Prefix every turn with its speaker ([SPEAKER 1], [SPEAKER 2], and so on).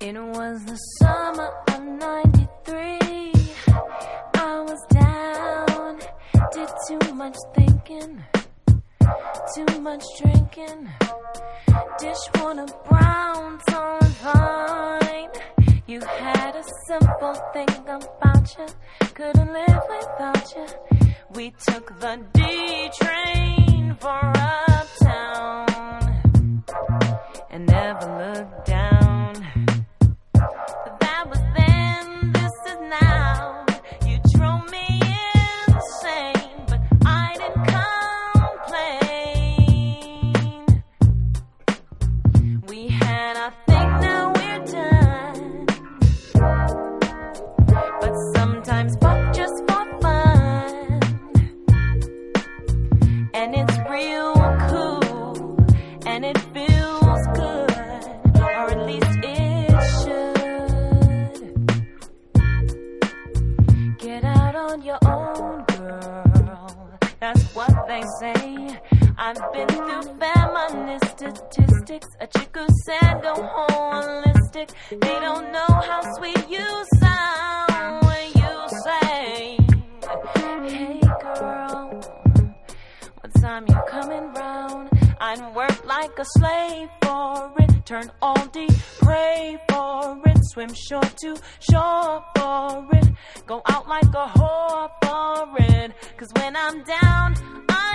[SPEAKER 1] It was the summer of '93. I was down, did too much thinking, too much drinking. Dish water brown, so fine. You had a simple thing about you, couldn't live without you. We took the D train for uptown and never looked down. But that was then, this is now. You drove me insane, but I didn't complain. We had our thing, now we're done. But sometimes fuck just for fun. And it's real cool, and it feels good, or at least it should. Get out on your own, girl, that's what they say. I've been through feminist statistics. A chick who said go holistic. They don't know how sweet you sound when you say, hey girl, what time you coming round? I'd work like a slave for it, turn all D, pray for it, swim shore to shore for it, go out like a whore for it. Cause when I'm down, I